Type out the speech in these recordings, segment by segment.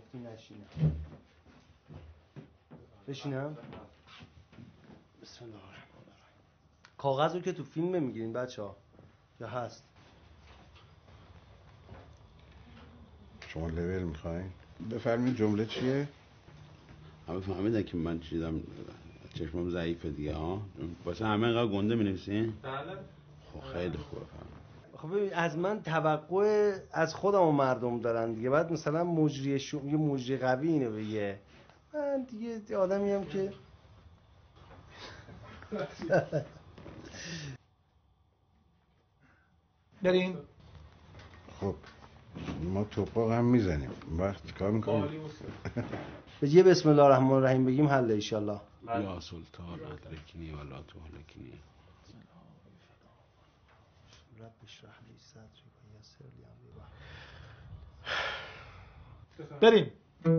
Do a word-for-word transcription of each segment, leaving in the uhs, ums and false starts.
گفتی نشینم. بشینم؟ بسم الله الرحمن الرحیم. کاغذ رو که تو فیلم میگیرین بچه ها یا هست؟ شما لول میخواین؟ بفرمین جمله چیه؟ همه فهمیدن که من چیزم چشمم ضعیفه دیگه ها. واسه همه اینقدر گنده می‌نویسین؟ بله. خب خیلی خوبه. خب ببین از من توقع از خودم و مردم دارن دیگه. بعد مثلا مجری شو... یه مجری قوی اینو بگه. من دیگه آدمی ام که بریم. خب ما توپاق هم میزنیم. وقت کار میکنیم. بگی بسم الله الرحمن الرحیم بگیم حل ان شاء الله. یا سلطان ادرکنی و لا تهلکنی. رب اشرح لی صدری و یسر لی امری. بریم.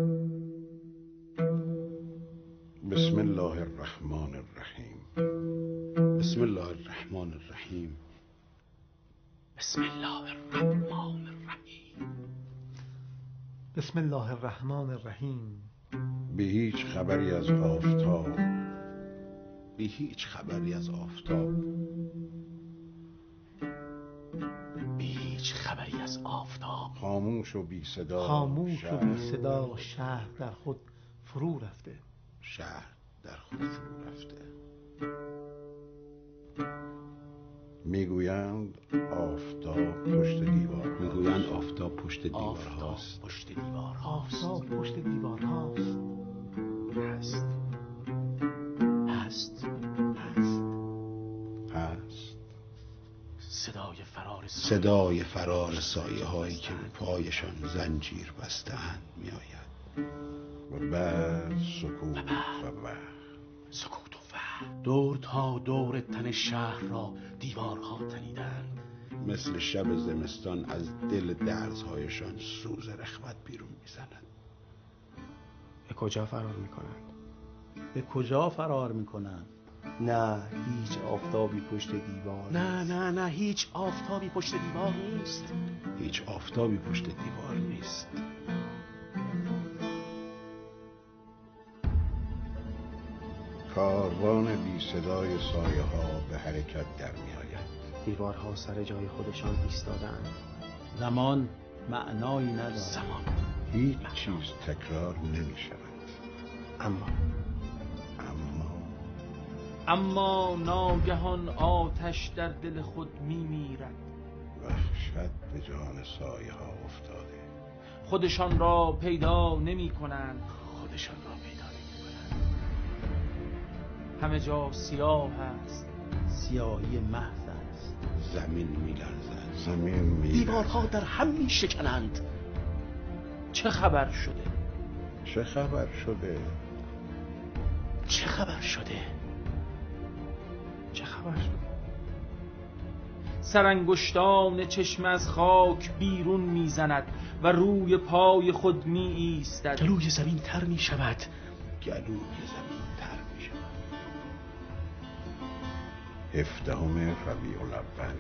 بسم الله الرحمن الرحیم. بسم الله الرحمن الرحیم. بسم الله الرحمن الرحیم. بسم الله الرحمن الرحیم. به هیچ خبری از آفتاب. به هیچ خبری از آفتاب. به هیچ خبری از آفتاب. خاموش و بی صدا. خاموش و بی صدا شهر در خود فرو رفته. شهر در خود فرو رفته. میگویند آفتاب پشت دیوار. میگویند آفتاب پشت دیوار آفتاب هاست. پشت دیوار هاست. آفتاب پشت دیوار هاست. هست. هست. هست. هست. صدای فرار سایه. صدای فرار سایه هایی که به پایشان زنجیر بسته‌اند میآید. و بعد سکوت و وقت. سکوت و وقت. دور تا دور تن شهر را دیوارها تنیدند. مثل شب زمستان از دل درزهایشان سوز رخوت بیرون میزنند. به کجا فرار میکنند؟ به کجا فرار میکنند؟ نه هیچ آفتابی پشت دیوار نه نه نه هیچ آفتابی پشت دیوار نیست. هیچ آفتابی پشت دیوار نیست. کاروان بی صدای سایه ها به حرکت در می آید. دیوارها سر جای خودشان ایستادند. زمان معنایی ندارد. زمان هیچ چیز تکرار نمی شود. اما اما اما ناگهان آتش در دل خود می میرد. وحشت به جان سایه ها افتاده. خودشان را پیدا نمی کنند. خودشان را پیدا نمی کنند. همه جا سیاه است. سیاهی محض است. زمین میلرزد. زمین می دیوارها در هم می شکنند. چه خبر شده؟ چه خبر شده؟ چه خبر شده؟ چه خبر شده؟ سرانگشتان چشم از خاک بیرون میزند و روی پای خود می ایستد. گلوی زمین تر می شود. گلوی زمین تر می شود. هفدهم ربیع الاول.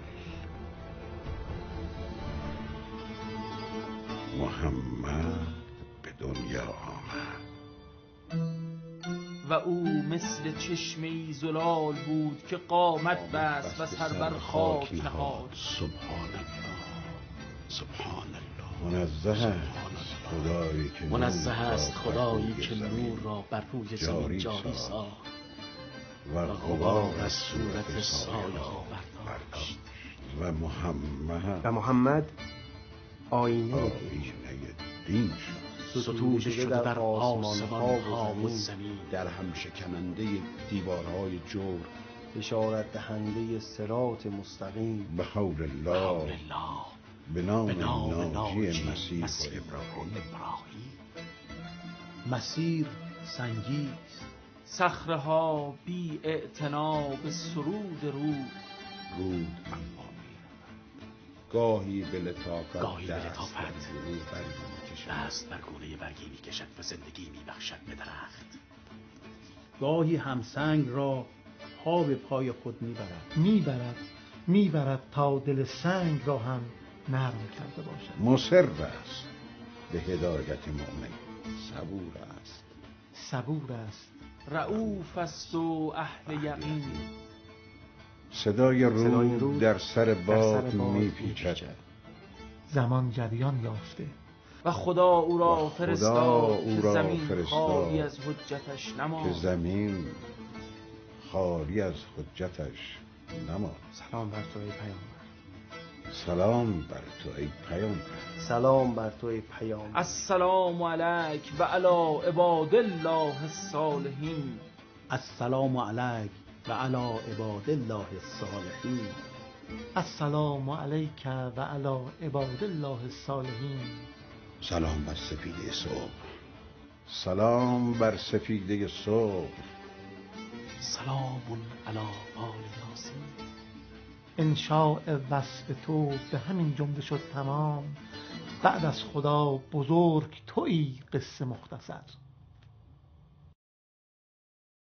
محمد به دنیا آمد و او مثل چشمه‌ای زلال بود که قامت بست و سر بر خاک نهاد. سبحان الله. سبحان الله. منزه است خدایی که منزه نور است را خدایی بر که روی نور را بر روی زمین جاری ساخت و غبار از صورت صورت سایه ها ها برداشت. و محمد و محمد آینه آینه دین شد. ستوده شده در آسمان ها و زمین. در هم شکننده دیوارهای جور. بشارت دهنده صراط مستقیم. به حول حول الله. الله. به نام به نام ناجی ناجی مسیح و مسیح و ابراهیم. ابراهیم. مسیر سنگی است. صخره‌ها بی اعتنا به سرود رود. رود اما می‌رود. گاهی به لطافت گاهی به دست لطافت بر گونه برگی می‌کشد. دست بر گونه برگی می‌کشد و زندگی می‌بخشد به درخت. گاهی همسنگ را پا به پای خود میبرد میبرد میبرد تا دل سنگ را هم نرم کرده باشد. مصر است به هدایت مؤمن. صبور است. صبور است. رؤوف است و اهل یقین. صدای صدای رود رود در سر در باد سر باد میپیچد. زمان جریان یافته و خدا او را و خدا فرستاد او که را زمین فرستاد خالی از حجتش که نماند. زمین خالی از حجتش نماند. سلام بر تو ای پیامبر. سلام بر تو ای پیامبر. سلام بر تو ای پیامبر. السلام علیک و علی عباد الله الصالحین. السلام علیک و علی عباد الله الصالحین. السلام علیک و علی عباد الله الصالحین. سلام بر سفیده صبح. سلام بر سفیده صبح. سلام علی آل یاسین. انشاء وصف تو به همین جمله شد تمام. بعد از خدا بزرگ تویی قصه مختصر.